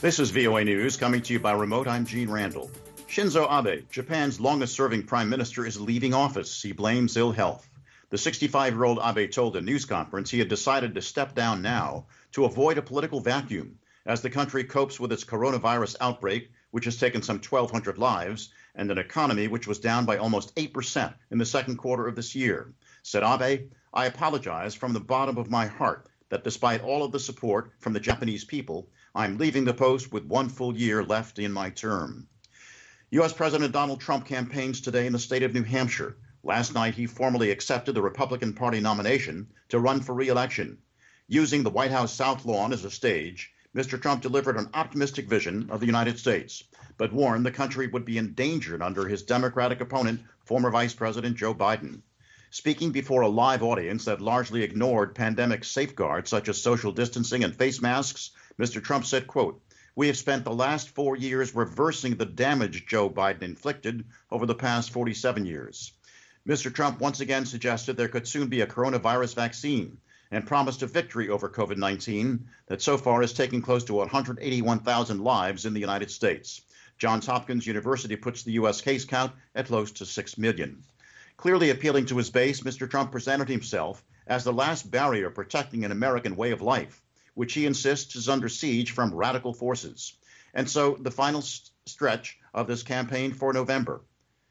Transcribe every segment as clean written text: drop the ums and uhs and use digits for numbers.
This is VOA News coming to you by remote. I'm Gene Randall. Shinzo Abe, Japan's longest-serving prime minister, is leaving office. He blames ill health. The 65-year-old Abe told a news conference he had decided to step down now to avoid a political vacuum as the country copes with its coronavirus outbreak, which has taken some 1,200 lives, and an economy which was down by almost 8% in the second quarter of this year. Said Abe, "I apologize from the bottom of my heart that despite all of the support from the Japanese people, I'm leaving the post with 1 full year left in my term." U.S. President Donald Trump campaigns today in the state of New Hampshire. Last night, he formally accepted the Republican Party nomination to run for re-election. Using the White House South Lawn as a stage, Mr. Trump delivered an optimistic vision of the United States, but warned the country would be endangered under his Democratic opponent, former Vice President Joe Biden. Speaking before a live audience that largely ignored pandemic safeguards such as social distancing and face masks, Mr. Trump said, quote, "We have spent the last 4 years reversing the damage Joe Biden inflicted over the past 47 years. Mr. Trump once again suggested there could soon be a coronavirus vaccine and promised a victory over COVID-19 that so far has taken close to 181,000 lives in the United States. Johns Hopkins University puts the U.S. case count at close to 6 million. Clearly appealing to his base, Mr. Trump presented himself as the last barrier protecting an American way of life, which he insists is under siege from radical forces. And so the final stretch of this campaign for November.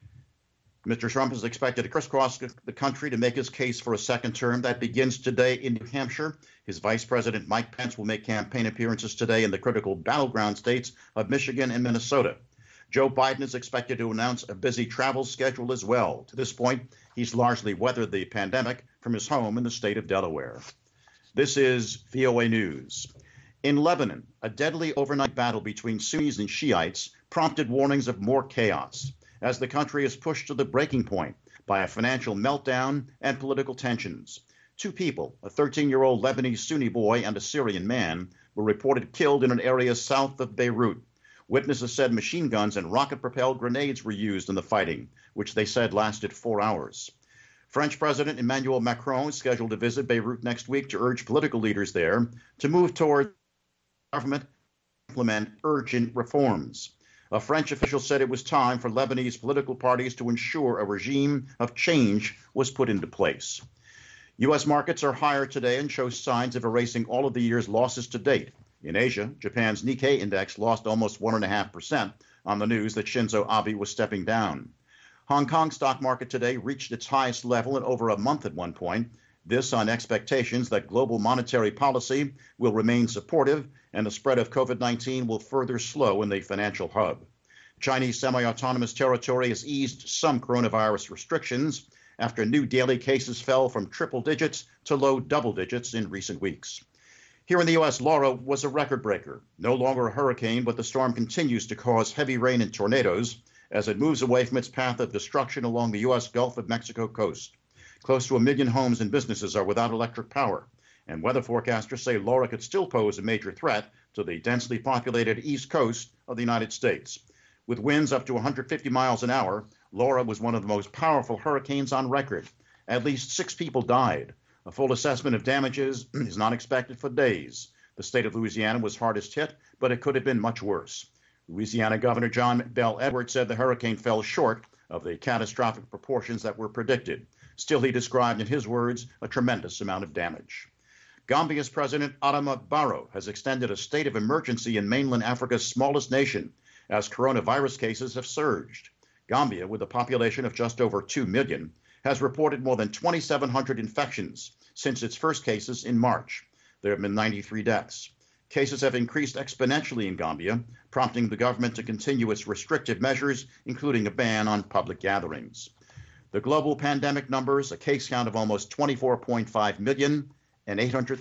Mr. Trump is expected to crisscross the country to make his case for a second term. That begins today in New Hampshire. His Vice President Mike Pence will make campaign appearances today in the critical battleground states of Michigan and Minnesota. Joe Biden is expected to announce a busy travel schedule as well. To this point, he's largely weathered the pandemic from his home in the state of Delaware. This is VOA News. In Lebanon, a deadly overnight battle between Sunnis and Shiites prompted warnings of more chaos as the country is pushed to the breaking point by a financial meltdown and political tensions. 2 people, a 13-year-old Lebanese Sunni boy and a Syrian man, were reported killed in an area south of Beirut. Witnesses said machine guns and rocket-propelled grenades were used in the fighting, which they said lasted 4 hours. French President Emmanuel Macron is scheduled to visit Beirut next week to urge political leaders there to move toward government to implement urgent reforms. A French official said it was time for Lebanese political parties to ensure a regime of change was put into place. U.S. markets are higher today and show signs of erasing all of the year's losses to date. In Asia, Japan's Nikkei index lost almost 1.5% on the news that Shinzo Abe was stepping down. Hong Kong stock market today reached its highest level in over a month at one point. This on expectations that global monetary policy will remain supportive and the spread of COVID-19 will further slow in the financial hub. Chinese semi-autonomous territory has eased some coronavirus restrictions after new daily cases fell from triple digits to low double digits in recent weeks. Here in the U.S., Laura was a record breaker. No longer a hurricane, but the storm continues to cause heavy rain and tornadoes as it moves away from its path of destruction along the U.S. Gulf of Mexico coast. Close to 1 million homes and businesses are without electric power, and weather forecasters say Laura could still pose a major threat to the densely populated east coast of the United States. With winds up to 150 miles an hour, Laura was one of the most powerful hurricanes on record. At least 6 people died. A full assessment of damages is not expected for days. The state of Louisiana was hardest hit, but it could have been much worse. Louisiana Governor John Bel Edwards said the hurricane fell short of the catastrophic proportions that were predicted. Still, he described in his words a tremendous amount of damage. Gambia's President Adama Barrow has extended a state of emergency in mainland Africa's smallest nation as coronavirus cases have surged. Gambia, with a population of just over 2 million, has reported more than 2,700 infections since its first cases in March. There have been 93 deaths. Cases have increased exponentially in Gambia, prompting the government to continue its restrictive measures, including a ban on public gatherings. The global pandemic numbers, a case count of almost 24.5 million and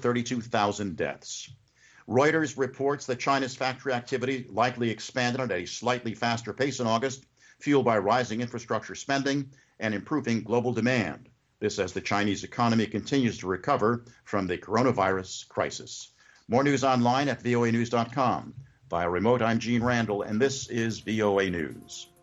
832,000 deaths. Reuters reports that China's factory activity likely expanded at a slightly faster pace in August, fueled by rising infrastructure spending and improving global demand. This as the Chinese economy continues to recover from the coronavirus crisis. More news online at voanews.com. Via remote, I'm Gene Randall, and this is VOA News.